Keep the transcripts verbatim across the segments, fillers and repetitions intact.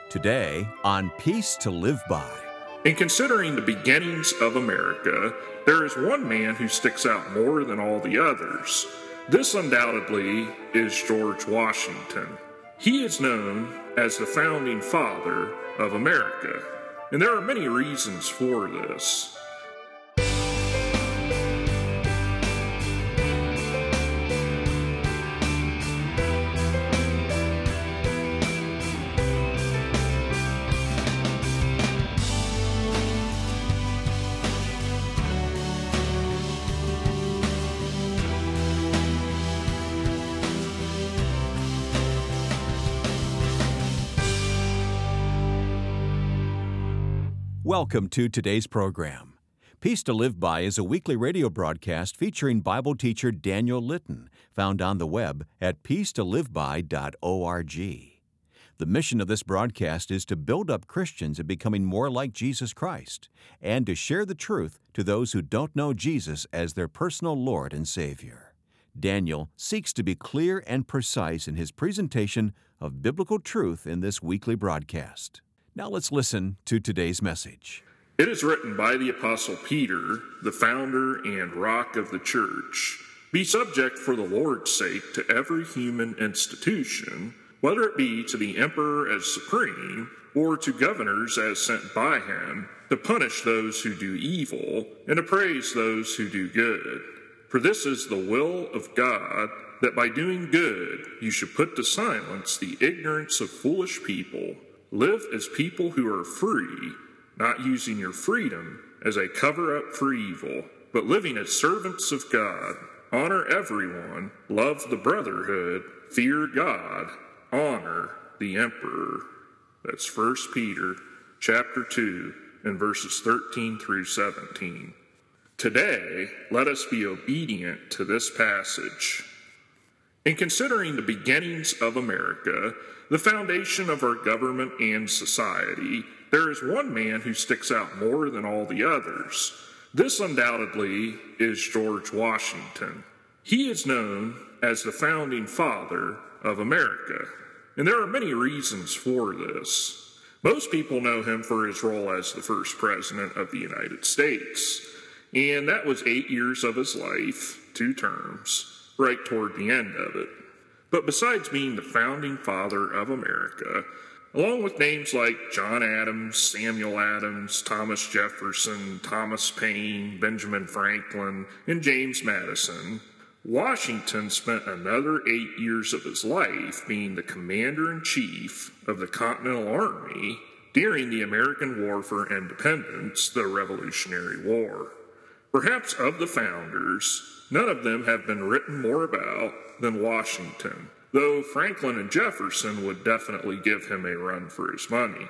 Today on Peace to Live By. In considering the beginnings of America, there is one man who sticks out more than all the others. This undoubtedly is George Washington. He is known as the founding father of America, and there are many reasons for this. Welcome to today's program. Peace to Live By is a weekly radio broadcast featuring Bible teacher Daniel Litton, found on the web at peace to live by dot org. The mission of this broadcast is to build up Christians in becoming more like Jesus Christ and to share the truth to those who don't know Jesus as their personal Lord and Savior. Daniel seeks to be clear and precise in his presentation of biblical truth in this weekly broadcast. Now let's listen to today's message. It is written by the Apostle Peter, the founder and rock of the church, "Be subject for the Lord's sake to every human institution, whether it be to the emperor as supreme, or to governors as sent by him, to punish those who do evil, and to praise those who do good. For this is the will of God, that by doing good you should put to silence the ignorance of foolish people. Live as people who are free, not using your freedom as a cover-up for evil, but living as servants of God. Honor everyone, love the brotherhood, fear God, honor the emperor." That's First Peter chapter two and verses thirteen through seventeen. Today, let us be obedient to this passage. In considering the beginnings of America, the foundation of our government and society, there is one man who sticks out more than all the others. This undoubtedly is George Washington. He is known as the founding father of America, and there are many reasons for this. Most people know him for his role as the first president of the United States, and that was eight years of his life, two terms, right toward the end of it. But besides being the founding father of America, along with names like John Adams, Samuel Adams, Thomas Jefferson, Thomas Paine, Benjamin Franklin, and James Madison, Washington spent another eight years of his life being the commander-in-chief of the Continental Army during the American War for Independence, the Revolutionary War. Perhaps of the founders, none of them have been written more about than Washington, though Franklin and Jefferson would definitely give him a run for his money.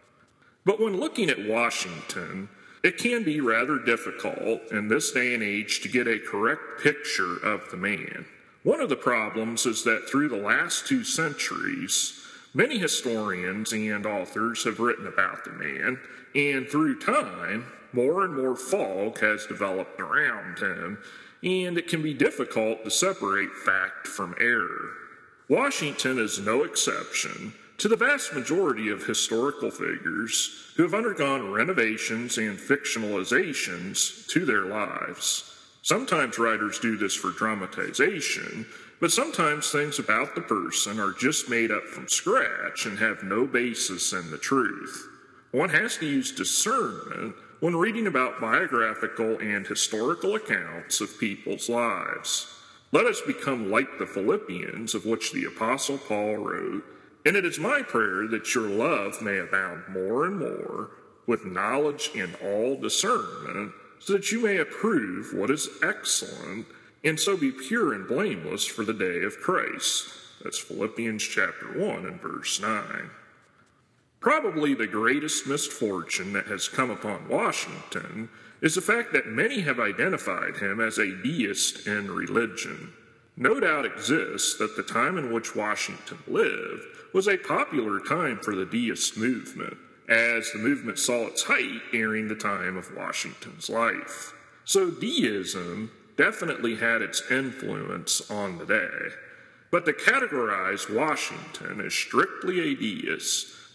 But when looking at Washington, it can be rather difficult in this day and age to get a correct picture of the man. One of the problems is that through the last two centuries, many historians and authors have written about the man, and through time, more and more fog has developed around him, and it can be difficult to separate fact from error. Washington is no exception to the vast majority of historical figures who have undergone renovations and fictionalizations to their lives. Sometimes writers do this for dramatization, but sometimes things about the person are just made up from scratch and have no basis in the truth. One has to use discernment when reading about biographical and historical accounts of people's lives. Let us become like the Philippians, of which the Apostle Paul wrote, "And it is my prayer that your love may abound more and more with knowledge and all discernment, so that you may approve what is excellent, and so be pure and blameless for the day of Christ." That's Philippians chapter one and verse nine. Probably the greatest misfortune that has come upon Washington is the fact that many have identified him as a deist in religion. No doubt exists that the time in which Washington lived was a popular time for the deist movement, as the movement saw its height during the time of Washington's life. So deism definitely had its influence on the day. But to categorize Washington as strictly a deist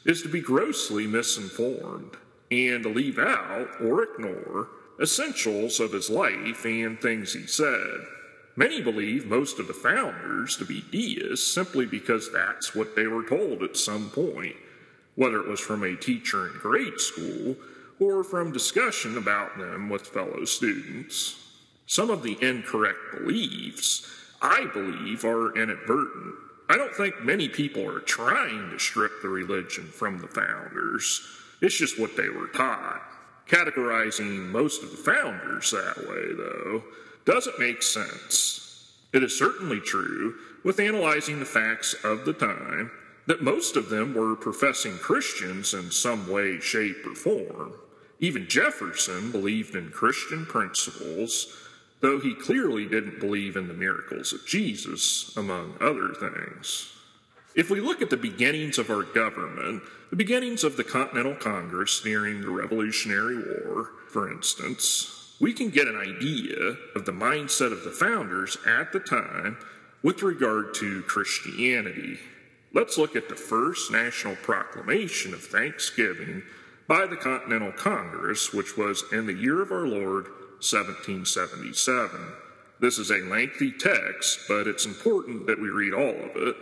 is to be grossly misinformed and to leave out or ignore essentials of his life and things he said. Many believe most of the founders to be deists simply because that's what they were told at some point, whether it was from a teacher in grade school or from discussion about them with fellow students. Some of the incorrect beliefs, I believe, are inadvertent. I don't think many people are trying to strip the religion from the founders. It's just what they were taught. Categorizing most of the founders that way, though, doesn't make sense. It is certainly true, with analyzing the facts of the time, that most of them were professing Christians in some way, shape, or form. Even Jefferson believed in Christian principles, though he clearly didn't believe in the miracles of Jesus, among other things. If we look at the beginnings of our government, the beginnings of the Continental Congress during the Revolutionary War, for instance, we can get an idea of the mindset of the founders at the time with regard to Christianity. Let's look at the first national proclamation of Thanksgiving by the Continental Congress, which was in the year of our Lord, seventeen seventy-seven. This is a lengthy text, but it's important that we read all of it.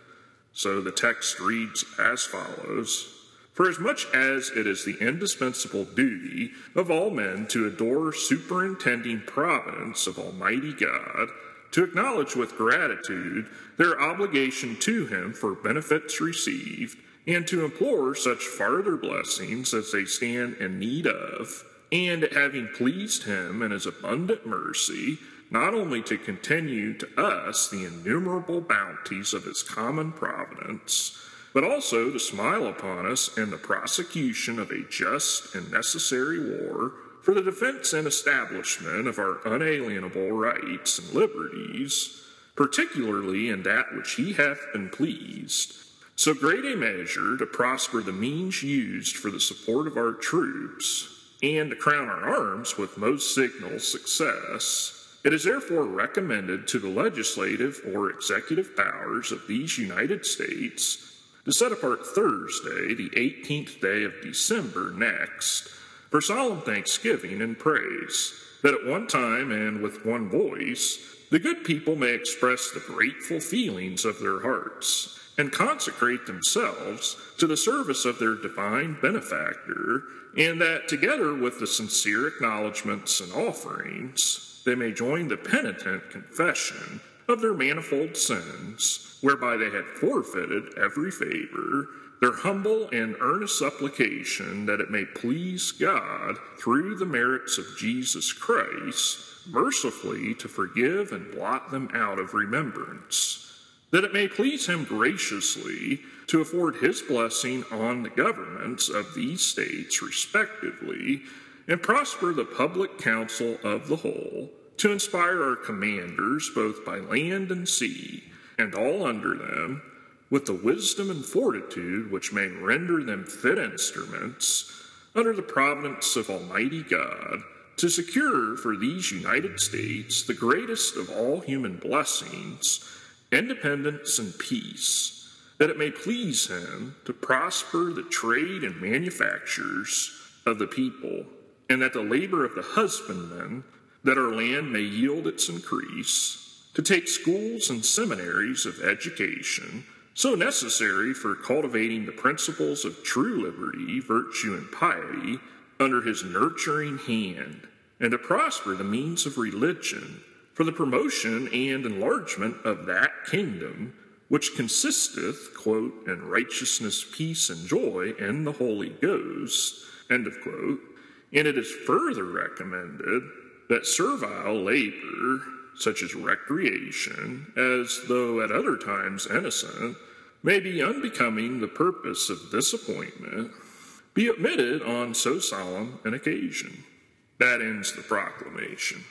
So the text reads as follows: For as much as it is the indispensable duty of all men to adore superintending providence of Almighty God, to acknowledge with gratitude their obligation to him for benefits received, and to implore such farther blessings as they stand in need of, and having pleased him in his abundant mercy, not only to continue to us the innumerable bounties of his common providence, but also to smile upon us in the prosecution of a just and necessary war, for the defense and establishment of our unalienable rights and liberties, particularly in that which he hath been pleased, so great a measure to prosper the means used for the support of our troops, and to crown our arms with most signal success. It is therefore recommended to the legislative or executive powers of these United States to set apart Thursday, the eighteenth day of December next, for solemn thanksgiving and praise, that at one time and with one voice the good people may express the grateful feelings of their hearts, and consecrate themselves to the service of their divine benefactor, and that together with the sincere acknowledgments and offerings they may join the penitent confession of their manifold sins, whereby they had forfeited every favor, their humble and earnest supplication that it may please God, through the merits of Jesus Christ, mercifully to forgive and blot them out of remembrance, that it may please him graciously to afford his blessing on the governments of these states respectively, and prosper the public counsel of the whole, to inspire our commanders both by land and sea, and all under them, with the wisdom and fortitude which may render them fit instruments, under the providence of Almighty God, to secure for these United States the greatest of all human blessings, independence and peace, that it may please him to prosper the trade and manufactures of the people, and that the labor of the husbandman, that our land may yield its increase, to take schools and seminaries of education, so necessary for cultivating the principles of true liberty, virtue, and piety, under his nurturing hand, and to prosper the means of religion, for the promotion and enlargement of that kingdom, which consisteth, quote, in righteousness, peace, and joy in the Holy Ghost, end of quote. And it is further recommended that servile labor, such as recreation, as though at other times innocent, may be unbecoming the purpose of this appointment, be omitted on so solemn an occasion. That ends the proclamation.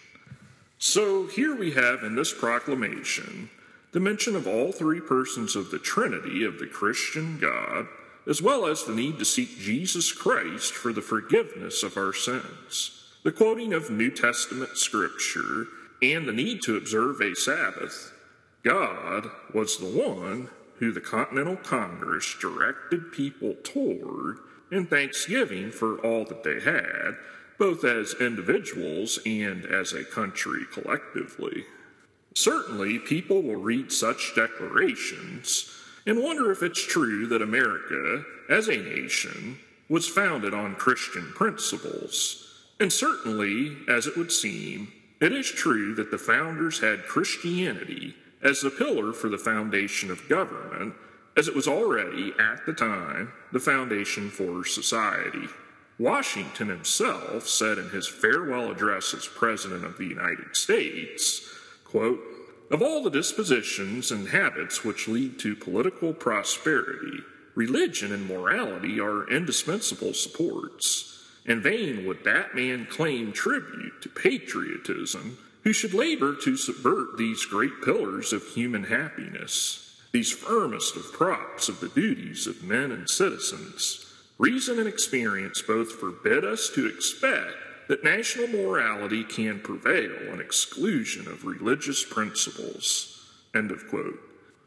So here we have in this proclamation the mention of all three persons of the Trinity of the Christian God, as well as the need to seek Jesus Christ for the forgiveness of our sins, the quoting of New Testament scripture, and the need to observe a Sabbath. God was the one who the Continental Congress directed people toward in thanksgiving for all that they had, both as individuals and as a country collectively. Certainly, people will read such declarations and wonder if it's true that America, as a nation, was founded on Christian principles. And certainly, as it would seem, it is true that the founders had Christianity as the pillar for the foundation of government, as it was already, at the time, the foundation for society. Washington himself said in his farewell address as President of the United States, quote, "Of all the dispositions and habits which lead to political prosperity, religion and morality are indispensable supports. In vain would that man claim tribute to patriotism who should labor to subvert these great pillars of human happiness, these firmest of props of the duties of men and citizens. Reason and experience both forbid us to expect that national morality can prevail in exclusion of religious principles." End of quote.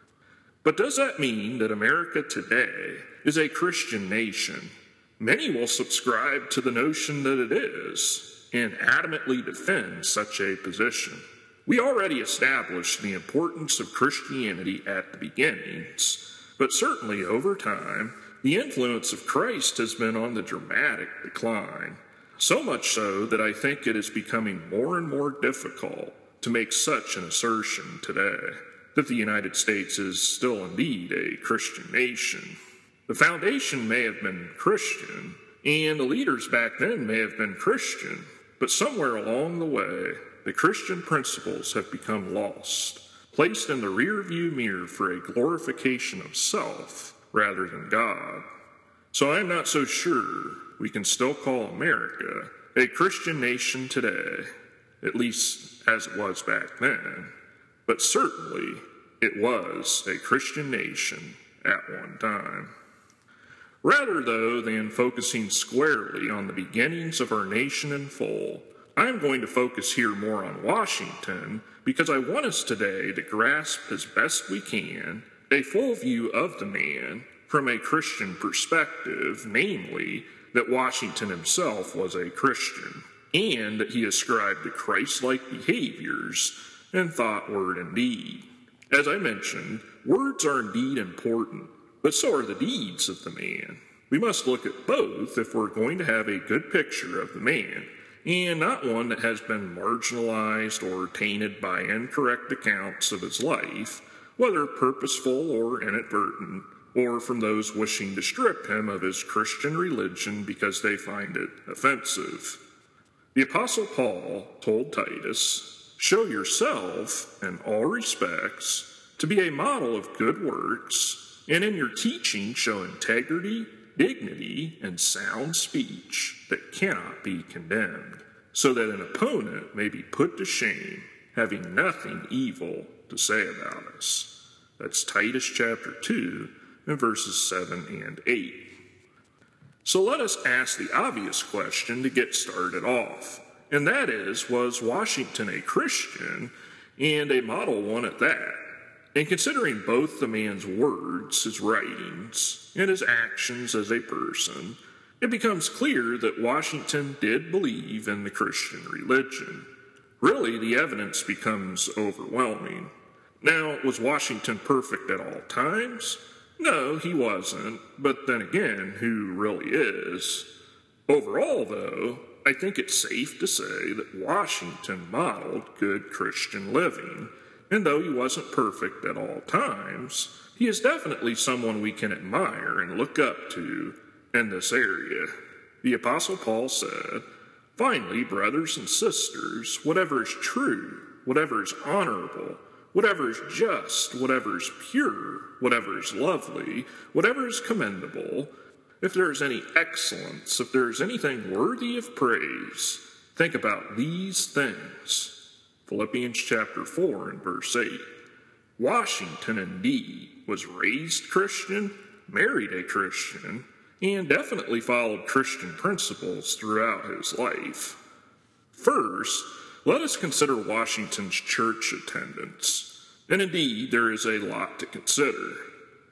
But does that mean that America today is a Christian nation? Many will subscribe to the notion that it is and adamantly defend such a position. We already established the importance of Christianity at the beginnings, but certainly over time, the influence of Christ has been on the dramatic decline. So much so that I think it is becoming more and more difficult to make such an assertion today, that the United States is still indeed a Christian nation. The foundation may have been Christian, and the leaders back then may have been Christian, but somewhere along the way, the Christian principles have become lost, placed in the rearview mirror for a glorification of self rather than God. So I'm not so sure we can still call America a Christian nation today, at least as it was back then, but certainly it was a Christian nation at one time. Rather, though, than focusing squarely on the beginnings of our nation in full, I'm going to focus here more on Washington because I want us today to grasp as best we can a full view of the man from a Christian perspective, namely that Washington himself was a Christian and that he ascribed to Christ-like behaviors in thought, word, and deed. As I mentioned, words are indeed important, but so are the deeds of the man. We must look at both if we're going to have a good picture of the man, and not one that has been marginalized or tainted by incorrect accounts of his life, whether purposeful or inadvertent, or from those wishing to strip him of his Christian religion because they find it offensive. The Apostle Paul told Titus, "Show yourself, in all respects, to be a model of good works, and in your teaching show integrity, dignity, and sound speech that cannot be condemned, so that an opponent may be put to shame, having nothing evil to say about us." That's Titus chapter two, and verses seven and eight. So let us ask the obvious question to get started off, and that is, was Washington a Christian, and a model one at that? And considering both the man's words, his writings, and his actions as a person, it becomes clear that Washington did believe in the Christian religion. Really, the evidence becomes overwhelming. Now, was Washington perfect at all times? No, he wasn't, but then again, who really is? Overall, though, I think it's safe to say that Washington modeled good Christian living, and though he wasn't perfect at all times, he is definitely someone we can admire and look up to in this area. The Apostle Paul said, "Finally, brothers and sisters, whatever is true, whatever is honorable, whatever is just, whatever is pure, whatever is lovely, whatever is commendable, if there is any excellence, if there is anything worthy of praise, think about these things." Philippians chapter four and verse eight. Washington indeed was raised Christian, married a Christian, and definitely followed Christian principles throughout his life. First, let us consider Washington's church attendance. And indeed, there is a lot to consider.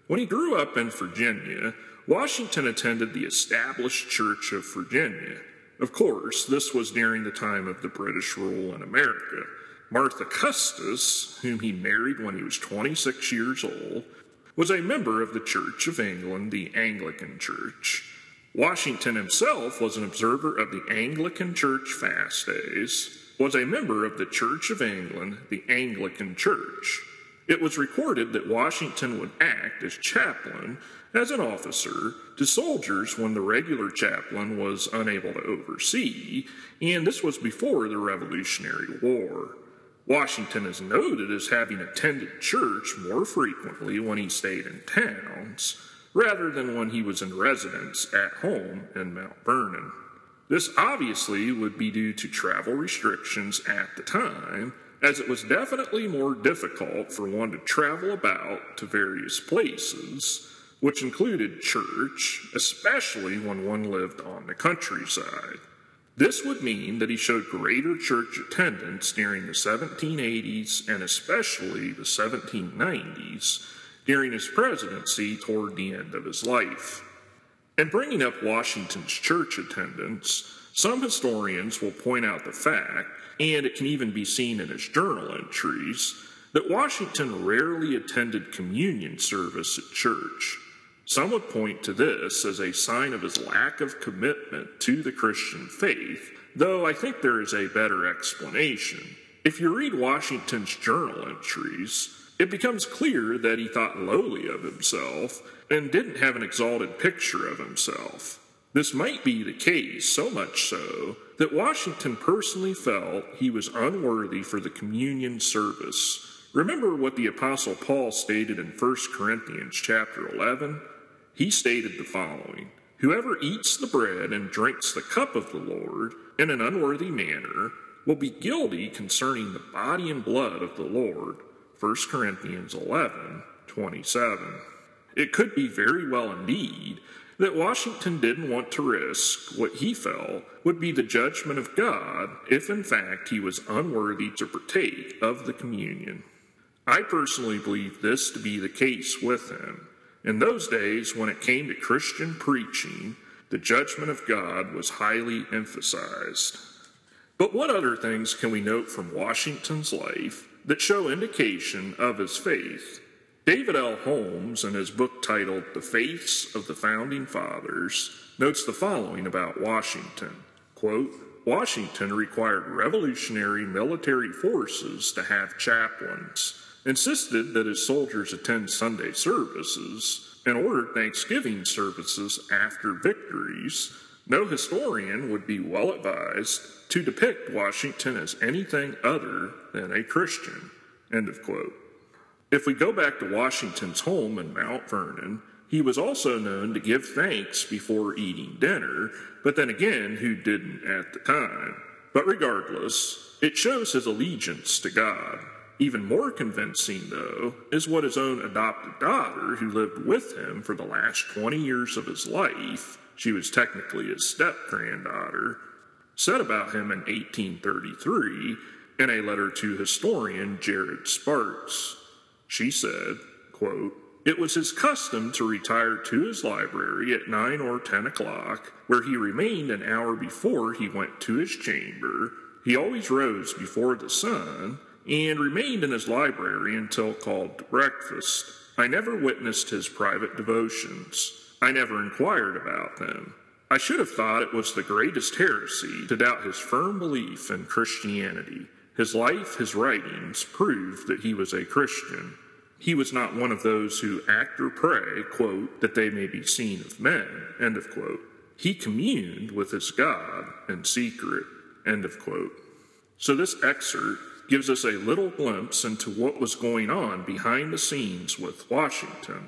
When he grew up in Virginia, Washington attended the Established Church of Virginia. Of course, this was during the time of the British rule in America. Martha Custis, whom he married when he was twenty-six years old, was a member of the Church of England, the Anglican Church. Washington himself was an observer of the Anglican Church fast days, was a member of the Church of England, the Anglican Church. It was recorded that Washington would act as chaplain, as an officer, to soldiers when the regular chaplain was unable to oversee, and this was before the Revolutionary War. Washington is noted as having attended church more frequently when he stayed in towns, rather than when he was in residence at home in Mount Vernon. This obviously would be due to travel restrictions at the time, as it was definitely more difficult for one to travel about to various places, which included church, especially when one lived on the countryside. This would mean that he showed greater church attendance during the seventeen eighties and especially the seventeen nineties during his presidency toward the end of his life. In bringing up Washington's church attendance, some historians will point out the fact, and it can even be seen in his journal entries, that Washington rarely attended communion service at church. Some would point to this as a sign of his lack of commitment to the Christian faith, though I think there is a better explanation. If you read Washington's journal entries, it becomes clear that he thought lowly of himself and didn't have an exalted picture of himself. This might be the case, so much so that Washington personally felt he was unworthy for the communion service. Remember what the Apostle Paul stated in First Corinthians chapter eleven? He stated the following: "Whoever eats the bread and drinks the cup of the Lord in an unworthy manner will be guilty concerning the body and blood of the Lord." First Corinthians eleven twenty-seven. It could be very well indeed that Washington didn't want to risk what he felt would be the judgment of God if in fact he was unworthy to partake of the communion. I personally believe this to be the case with him. In those days, when it came to Christian preaching, the judgment of God was highly emphasized. But what other things can we note from Washington's life that show indication of his faith? David L. Holmes, in his book titled The Faiths of the Founding Fathers, notes the following about Washington. Quote, "Washington required revolutionary military forces to have chaplains, insisted that his soldiers attend Sunday services, and ordered Thanksgiving services after victories. No historian would be well advised to depict Washington as anything other than a Christian." End of quote. If we go back to Washington's home in Mount Vernon, he was also known to give thanks before eating dinner, but then again, who didn't at the time? But regardless, it shows his allegiance to God. Even more convincing, though, is what his own adopted daughter, who lived with him for the last twenty years of his life, she was technically his step-granddaughter, said about him in eighteen thirty-three in a letter to historian Jared Sparks. She said, quote, "It was his custom to retire to his library at nine or ten o'clock, where he remained an hour before he went to his chamber. He always rose before the sun, and remained in his library until called to breakfast. I never witnessed his private devotions. I never inquired about them. I should have thought it was the greatest heresy to doubt his firm belief in Christianity. His life, his writings, proved that he was a Christian. He was not one of those who act or pray, quote, that they may be seen of men, end of quote. He communed with his God in secret, end of quote." So this excerpt gives us a little glimpse into what was going on behind the scenes with Washington.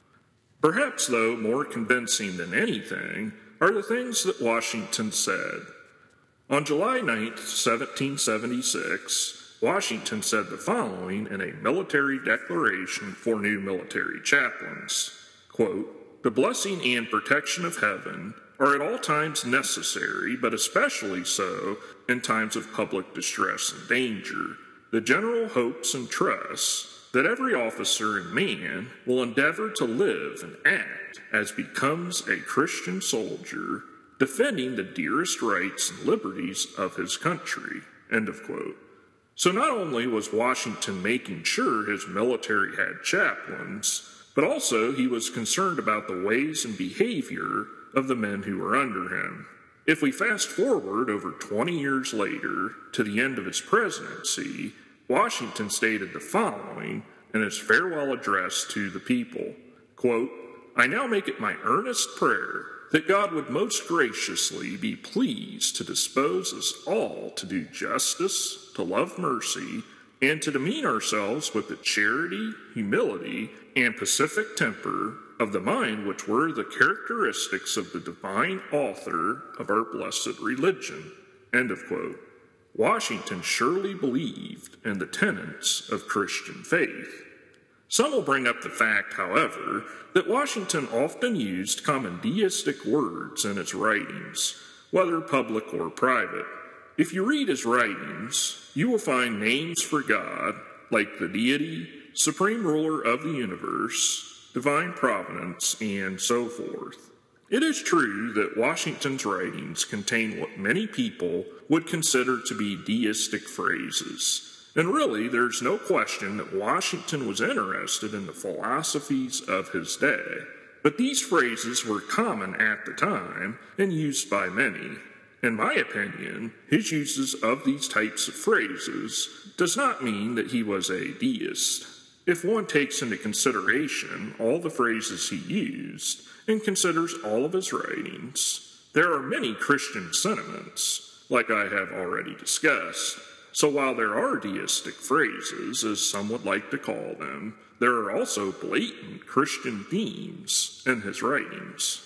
Perhaps, though, more convincing than anything are the things that Washington said. On July ninth, seventeen seventy-six, Washington said the following in a military declaration for new military chaplains. Quote, "The blessing and protection of heaven are at all times necessary, but especially so in times of public distress and danger. The general hopes and trusts that every officer and man will endeavor to live and act as becomes a Christian soldier, defending the dearest rights and liberties of his country." End of quote. So not only was Washington making sure his military had chaplains, but also he was concerned about the ways and behavior of the men who were under him. If we fast forward over twenty years later to the end of his presidency, Washington stated the following in his farewell address to the people, quote, "I now make it my earnest prayer that God would most graciously be pleased to dispose us all to do justice, to love mercy, and to demean ourselves with the charity, humility, and pacific temper of the mind which were the characteristics of the divine author of our blessed religion." End of quote. Washington surely believed in the tenets of Christian faith. Some will bring up the fact, however, that Washington often used common deistic words in his writings, whether public or private. If you read his writings, you will find names for God like the deity, supreme ruler of the universe, divine providence, and so forth. It is true that Washington's writings contain what many people would consider to be deistic phrases. And really, there's no question that Washington was interested in the philosophies of his day. But these phrases were common at the time and used by many. In my opinion, his uses of these types of phrases does not mean that he was a deist. If one takes into consideration all the phrases he used and considers all of his writings, there are many Christian sentiments, like I have already discussed. So while there are deistic phrases, as some would like to call them, there are also blatant Christian themes in his writings.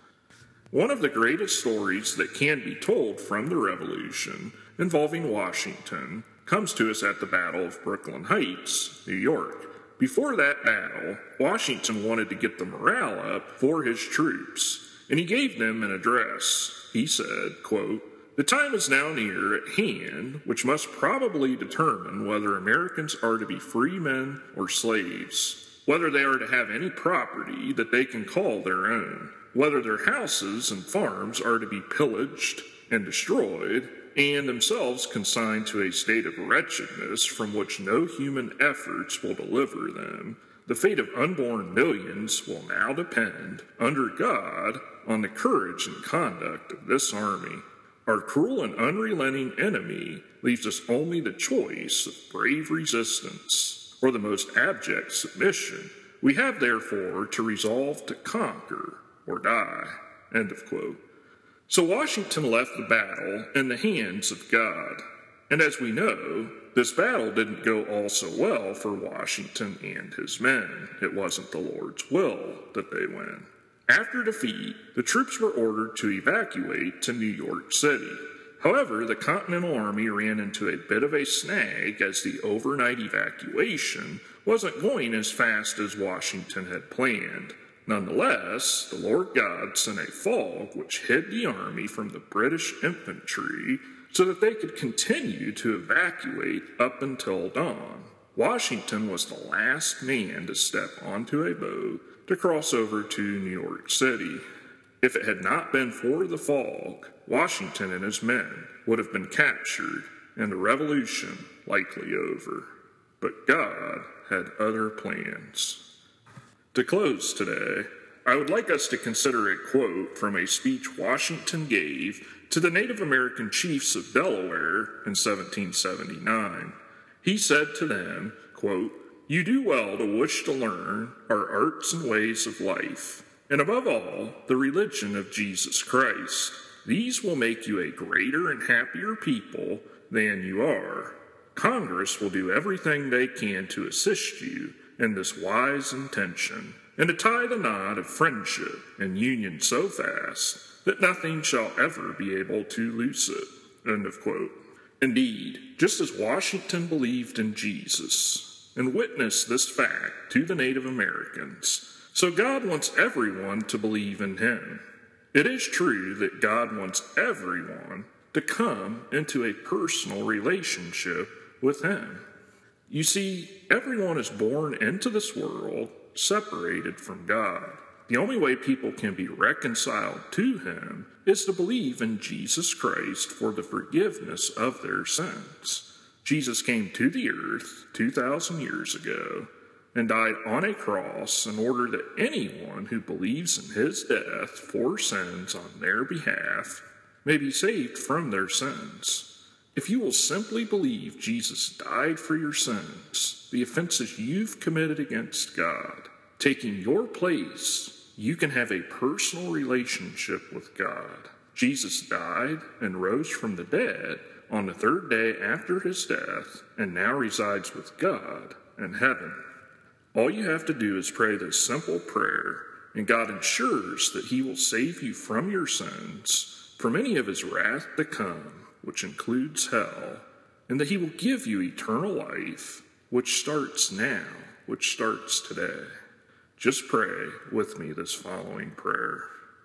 One of the greatest stories that can be told from the Revolution involving Washington comes to us at the Battle of Brooklyn Heights, New York. Before that battle, Washington wanted to get the morale up for his troops, and he gave them an address. He said, quote, "The time is now near at hand, which must probably determine whether Americans are to be free men or slaves, whether they are to have any property that they can call their own, whether their houses and farms are to be pillaged and destroyed, and themselves consigned to a state of wretchedness from which no human efforts will deliver them. The fate of unborn millions will now depend, under God, on the courage and conduct of this army. Our cruel and unrelenting enemy leaves us only the choice of brave resistance or the most abject submission. We have therefore to resolve to conquer or die." End of quote. So Washington left the battle in the hands of God. And as we know, this battle didn't go all so well for Washington and his men. It wasn't the Lord's will that they win. After defeat, the troops were ordered to evacuate to New York City. However, the Continental Army ran into a bit of a snag as the overnight evacuation wasn't going as fast as Washington had planned. Nonetheless, the Lord God sent a fog which hid the army from the British infantry so that they could continue to evacuate up until dawn. Washington was the last man to step onto a boat to cross over to New York City. If it had not been for the fog, Washington and his men would have been captured and the revolution likely over. But God had other plans. To close today, I would like us to consider a quote from a speech Washington gave to the Native American chiefs of Delaware in seventeen seventy-nine. He said to them, quote, "You do well to wish to learn our arts and ways of life, and above all, the religion of Jesus Christ. These will make you a greater and happier people than you are. Congress will do everything they can to assist you in this wise intention, and to tie the knot of friendship and union so fast that nothing shall ever be able to loose it." End of quote. Indeed, just as Washington believed in Jesus and witnessed this fact to the Native Americans, so God wants everyone to believe in him. It is true that God wants everyone to come into a personal relationship with him. You see, everyone is born into this world separated from God. The only way people can be reconciled to Him is to believe in Jesus Christ for the forgiveness of their sins. Jesus came to the earth two thousand years ago and died on a cross in order that anyone who believes in His death for sins on their behalf may be saved from their sins. If you will simply believe Jesus died for your sins, the offenses you've committed against God, taking your place, you can have a personal relationship with God. Jesus died and rose from the dead on the third day after His death and now resides with God in heaven. All you have to do is pray this simple prayer, and God ensures that He will save you from your sins, from any of His wrath to come, which includes hell, and that He will give you eternal life, which starts now, which starts today. Just pray with me this following prayer.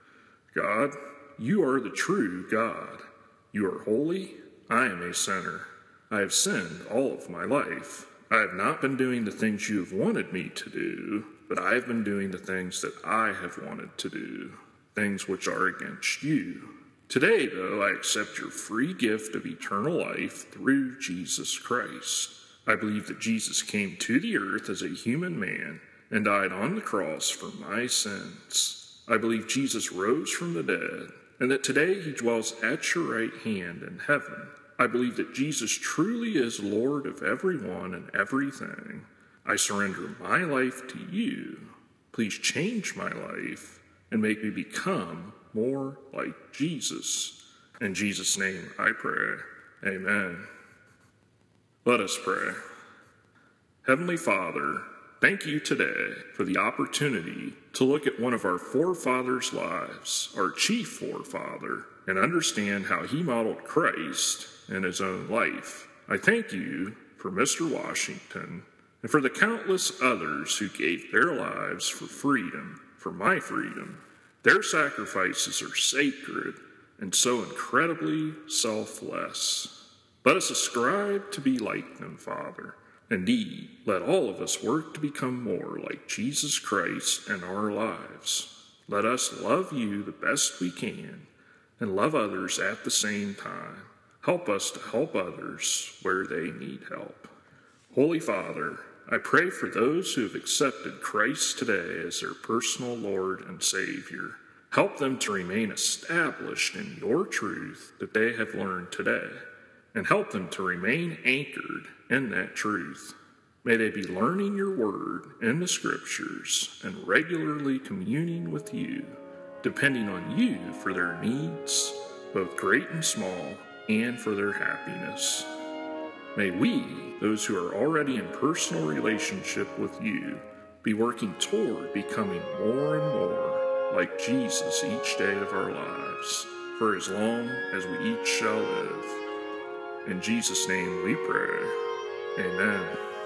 God, You are the true God. You are holy. I am a sinner. I have sinned all of my life. I have not been doing the things You have wanted me to do, but I have been doing the things that I have wanted to do, things which are against You. Today, though, I accept Your free gift of eternal life through Jesus Christ. I believe that Jesus came to the earth as a human man and died on the cross for my sins. I believe Jesus rose from the dead and that today He dwells at Your right hand in heaven. I believe that Jesus truly is Lord of everyone and everything. I surrender my life to You. Please change my life and make me become more like Jesus. In Jesus' name I pray. Amen. Let us pray. Heavenly Father, thank You today for the opportunity to look at one of our forefathers' lives, our chief forefather, and understand how he modeled Christ in his own life. I thank You for Mister Washington and for the countless others who gave their lives for freedom, for my freedom. Their sacrifices are sacred and so incredibly selfless. Let us ascribe to be like them, Father. Indeed, let all of us work to become more like Jesus Christ in our lives. Let us love You the best we can and love others at the same time. Help us to help others where they need help. Holy Father, I pray for those who have accepted Christ today as their personal Lord and Savior. Help them to remain established in Your truth that they have learned today, and help them to remain anchored in that truth. May they be learning Your word in the Scriptures and regularly communing with You, depending on You for their needs, both great and small, and for their happiness. May we, those who are already in personal relationship with You, be working toward becoming more and more like Jesus each day of our lives, for as long as we each shall live. In Jesus' name we pray. Amen.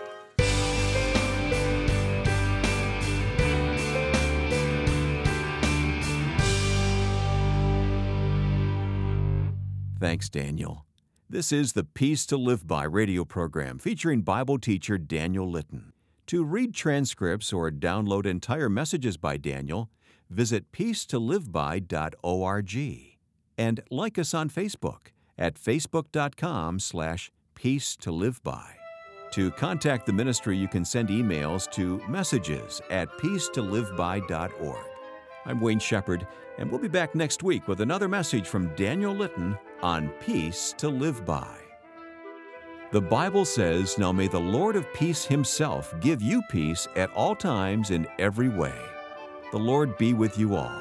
Thanks, Daniel. This is the Peace to Live By radio program featuring Bible teacher Daniel Litton. To read transcripts or download entire messages by Daniel, visit peace to live by dot org and like us on Facebook at facebook.com slash peace to live by. To contact the ministry, you can send emails to messages at peace to live by dot org. I'm Wayne Shepherd, and we'll be back next week with another message from Daniel Litton on Peace to Live By. The Bible says, "Now may the Lord of peace Himself give you peace at all times in every way." The Lord be with you all.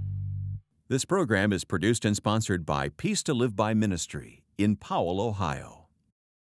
This program is produced and sponsored by Peace to Live By Ministry in Powell, Ohio.